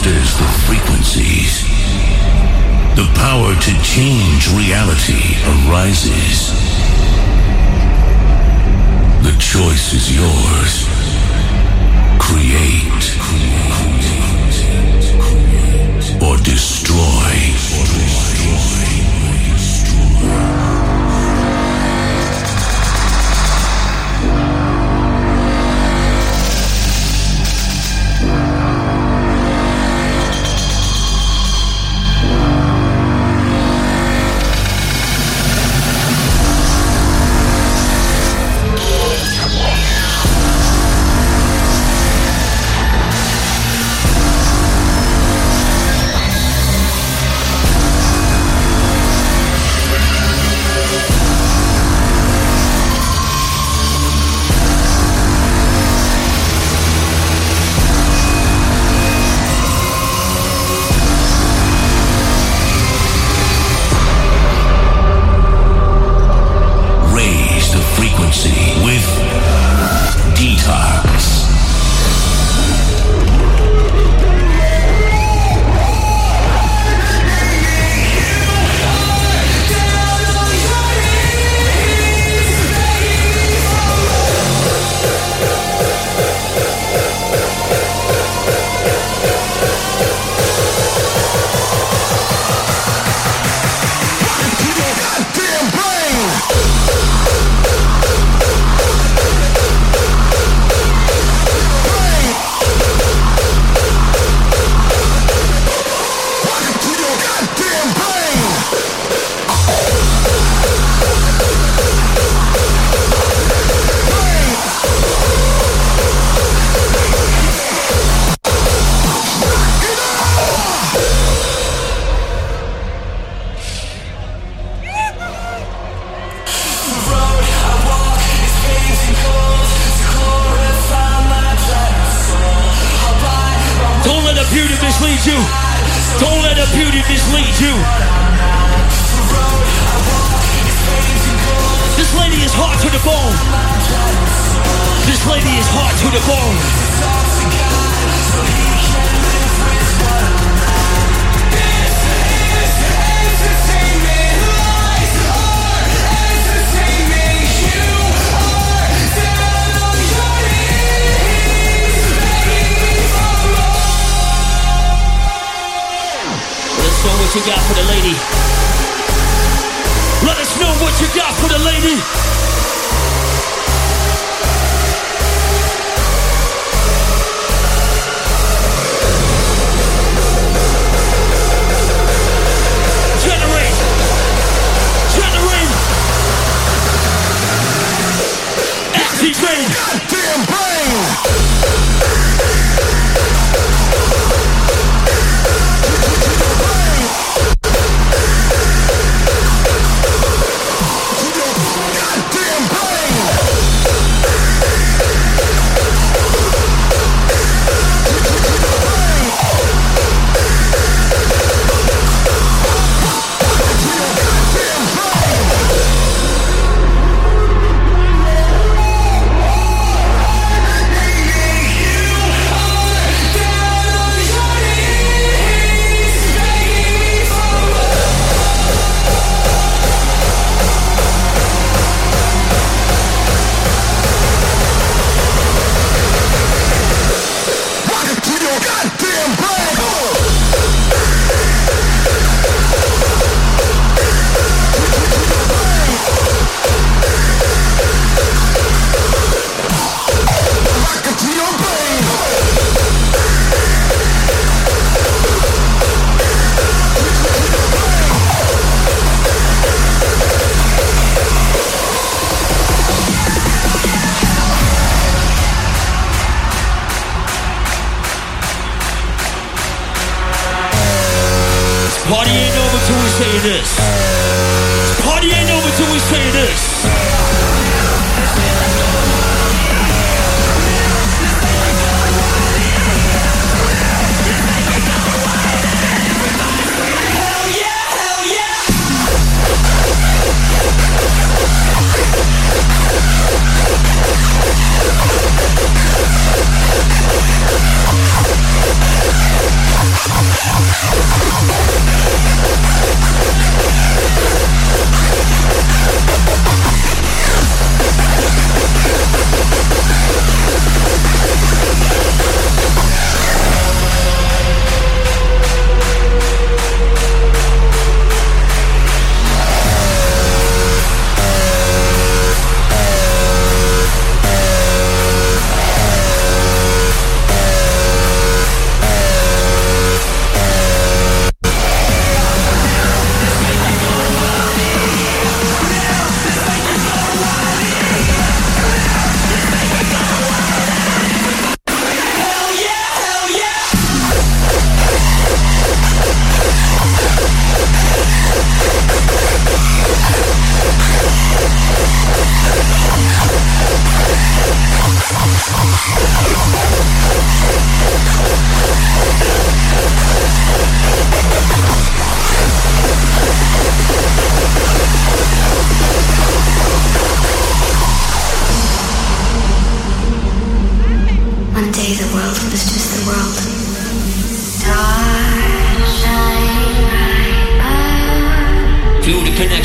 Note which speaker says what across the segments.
Speaker 1: masters the frequencies. The power to change reality arises. The choice is yours. Create or destroy.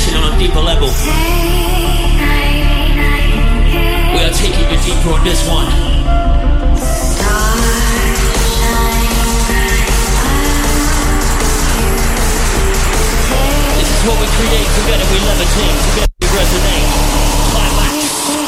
Speaker 2: vibration on a deeper level. We are taking you deeper on this one. This is what we create together. We levitate together. We resonate. Climax.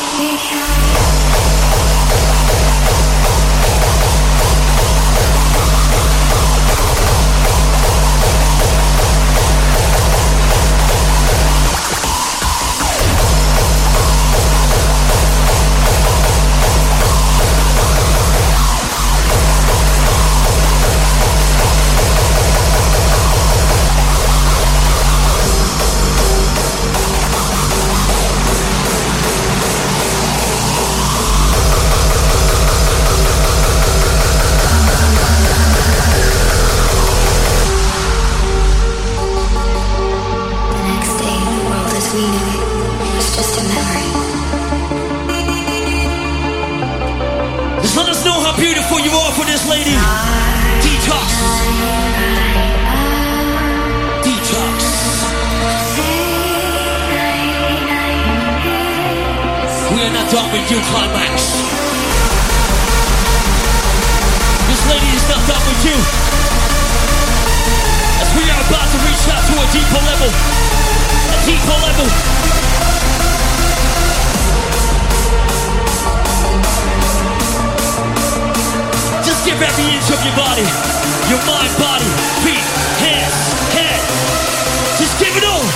Speaker 2: Done with you, Climax. This lady is not done with you. As we are about to reach out to a deeper level. A deeper level. Just give every inch of your body. Your mind, body, feet, hands, head. Just give it all.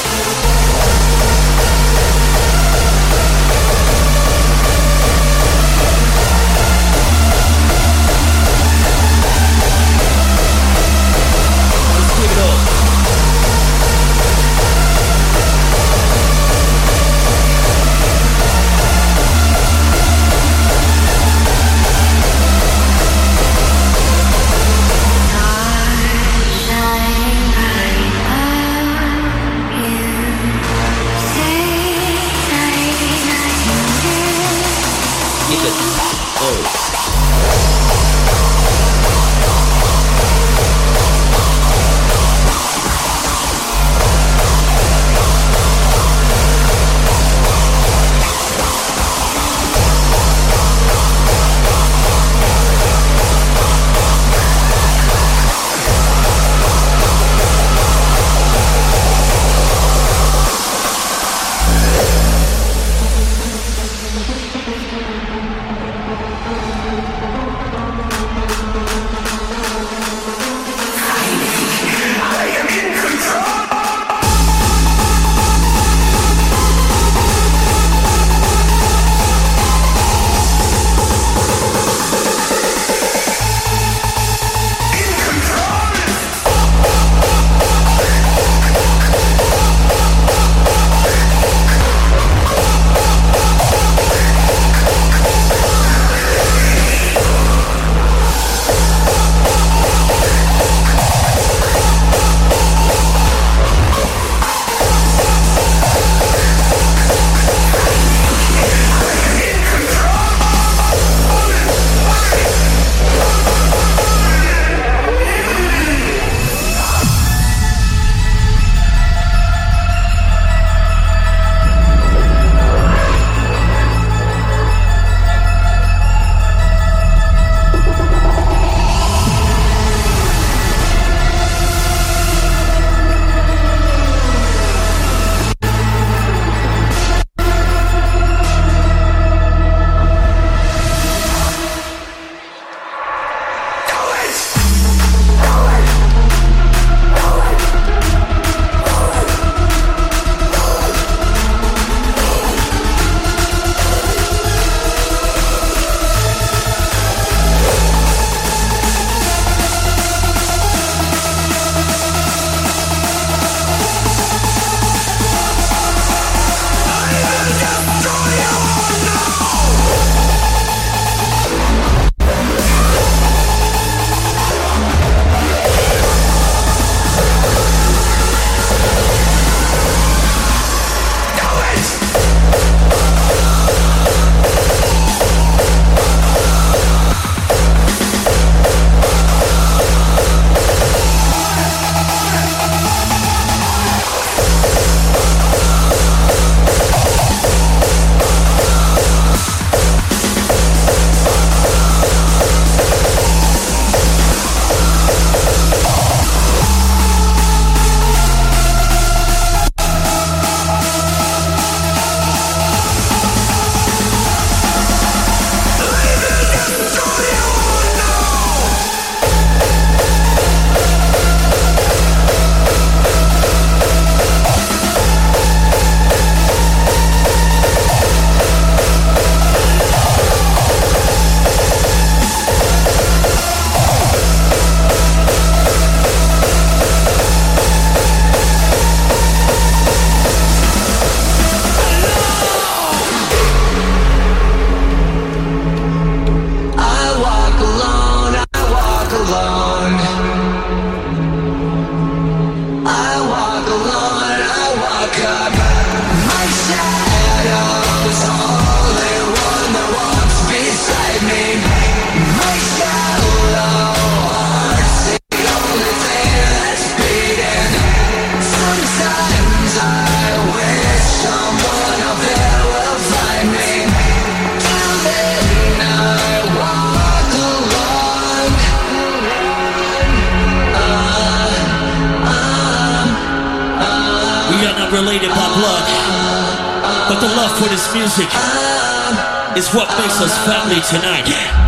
Speaker 2: But the love for this music is what makes us family tonight.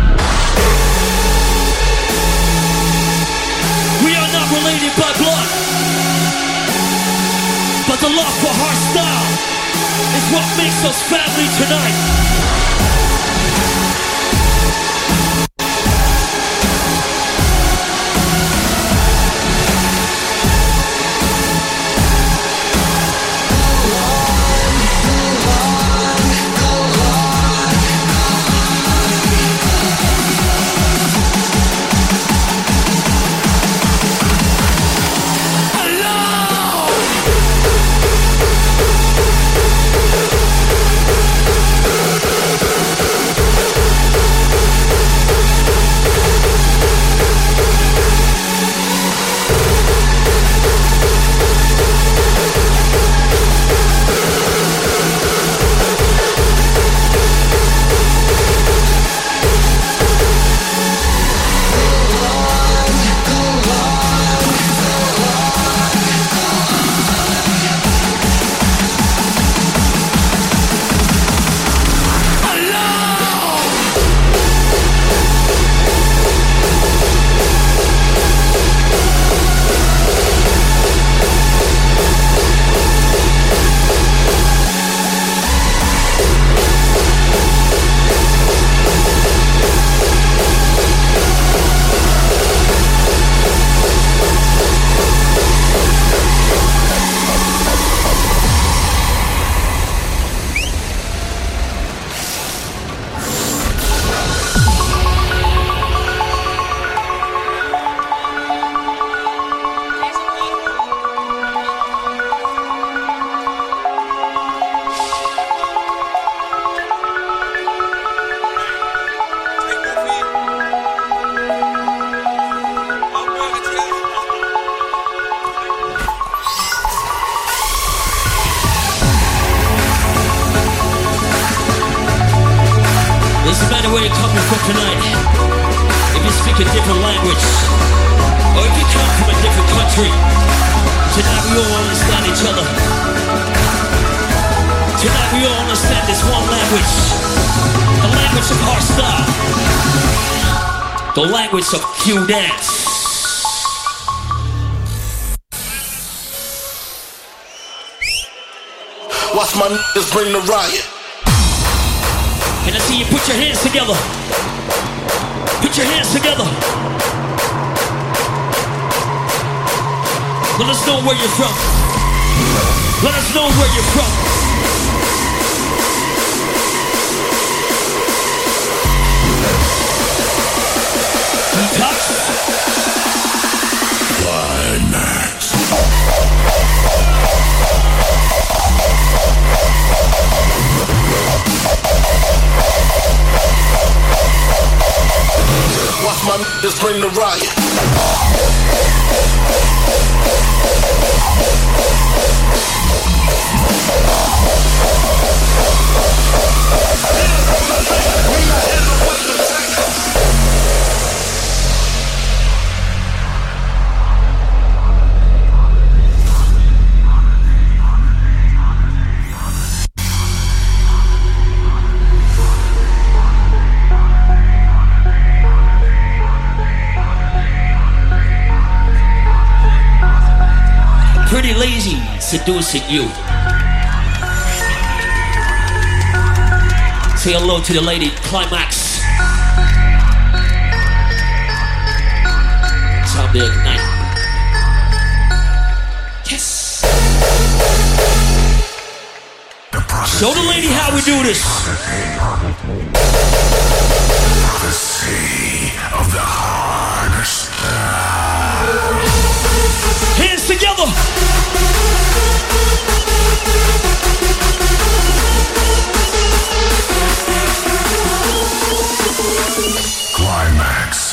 Speaker 2: We are not related by blood, but the love for our style is what makes us family tonight. Where you're coming from tonight, if you speak a different language, or if you come from a different country, tonight we all understand each other. Tonight we all understand this one language, the language of our style, the language of Q dance.
Speaker 3: Watch my niggas bring the riot.
Speaker 2: And I see you put your hands together. Put your hands together. Let us know where you're from. Let us know where you're from. Detox.
Speaker 1: Climax.
Speaker 3: Watch my niggas bring the riot.
Speaker 2: Pretty lazy seducing you. Say hello to the lady, Climax. Time to ignite. Yes. Show the lady how we do this.
Speaker 1: Prophecy of the hardest.
Speaker 2: Hands together.
Speaker 1: Climax.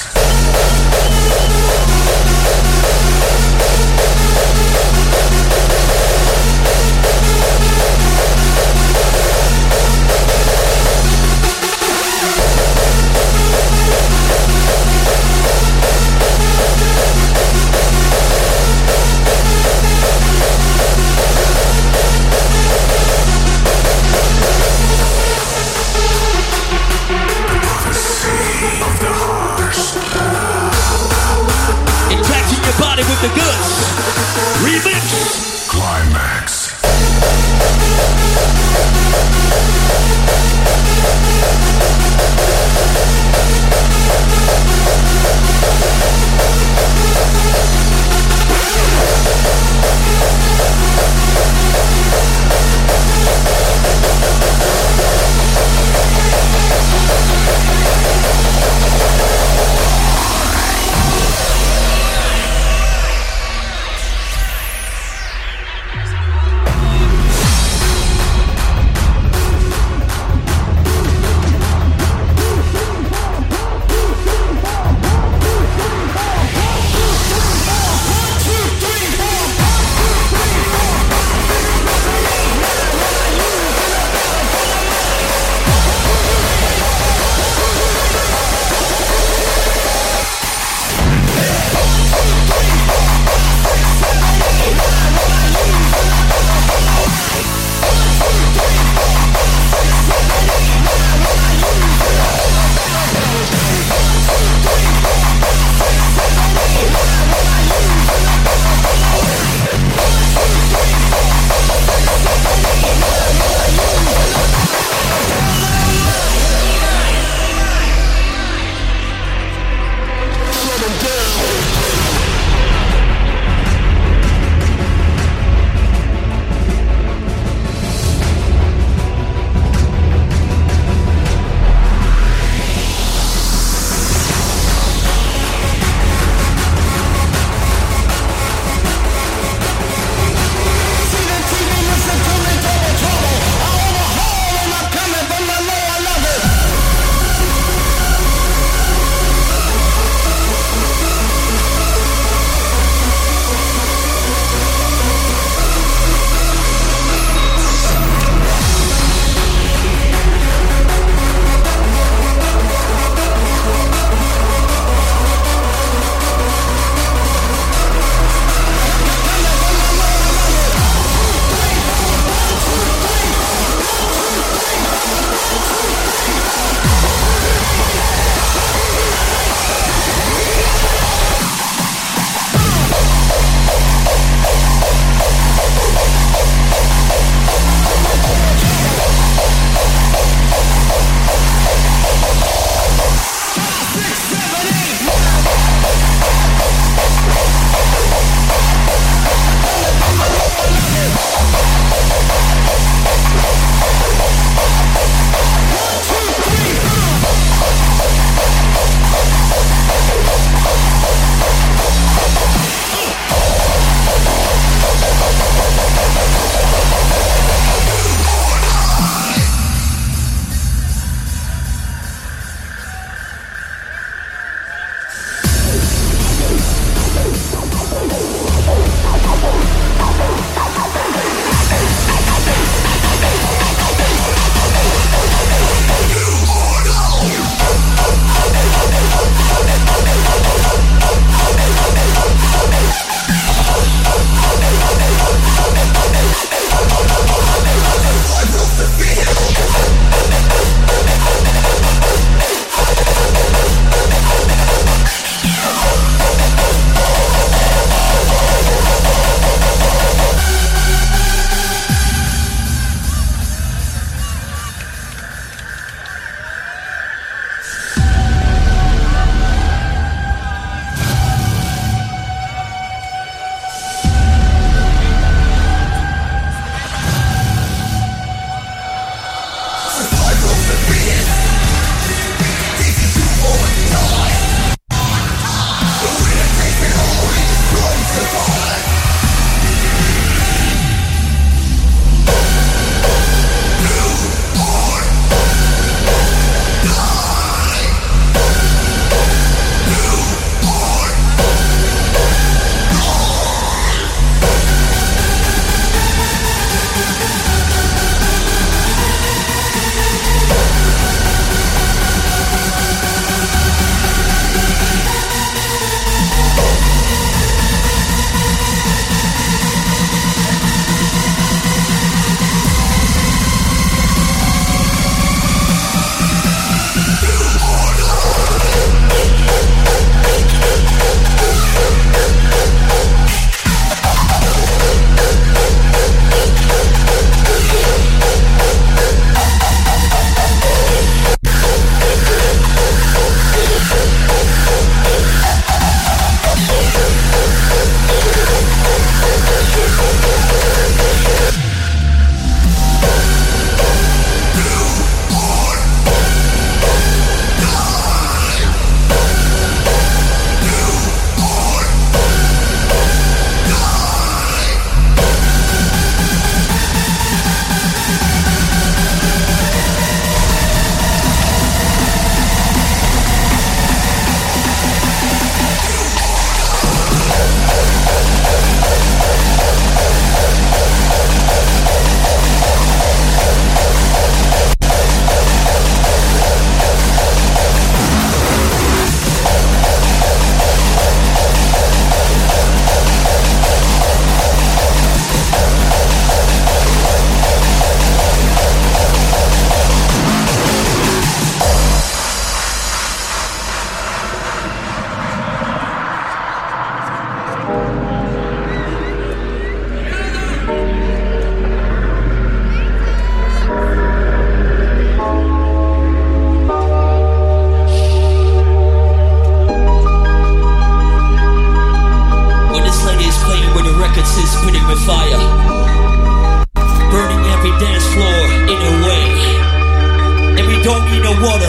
Speaker 2: don't need no water.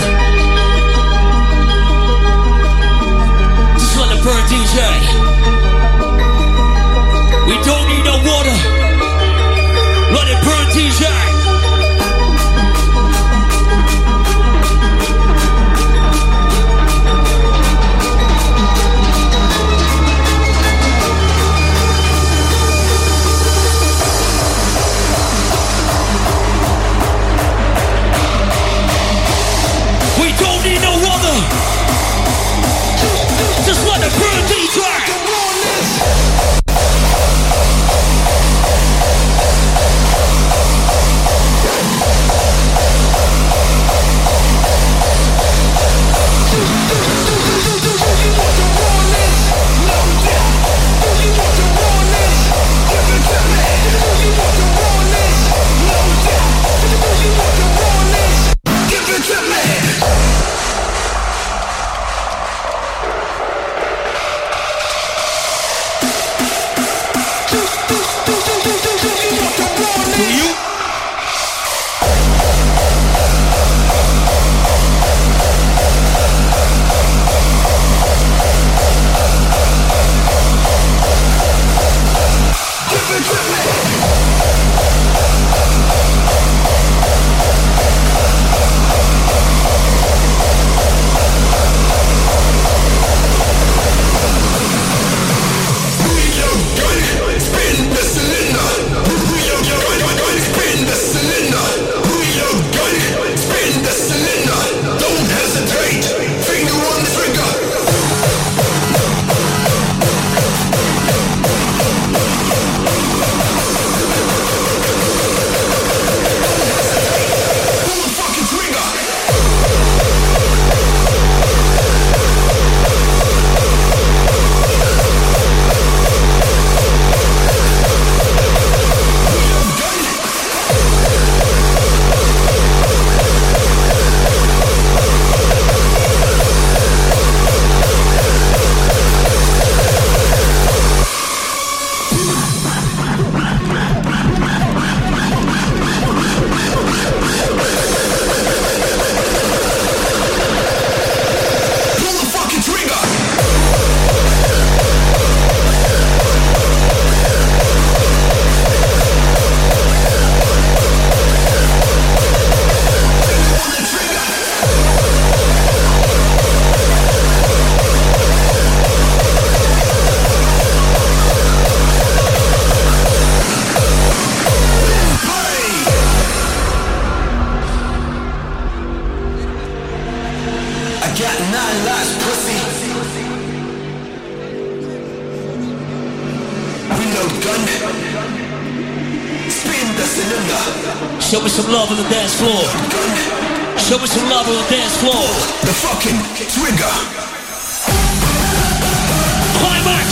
Speaker 2: Just let it burn, DJ. We don't need no water. Let it burn, DJ. Just let it burn, DJ. Show me some love on the dance floor. Show me some love on the dance floor.
Speaker 3: The fucking trigger.
Speaker 2: Climax.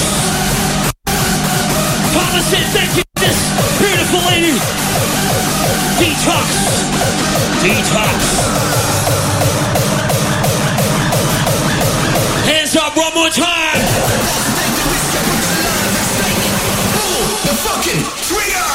Speaker 2: Father said thank you to this beautiful lady. Detox. Detox. Hands up one more time.
Speaker 3: The fucking trigger.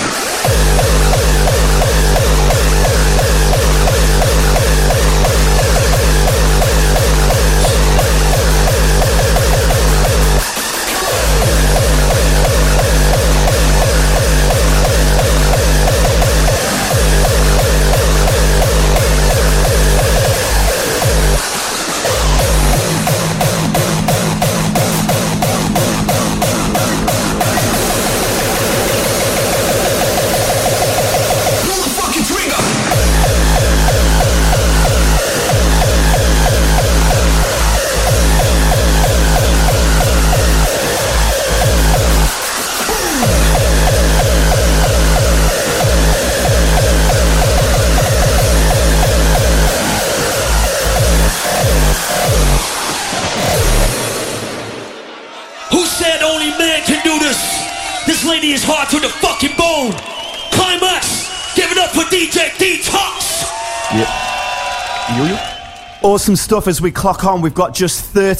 Speaker 2: Lady is hard to the fucking bone. Climax, give it up for DJ Detox.
Speaker 4: Yeah. Awesome stuff as we clock on. We've got just 30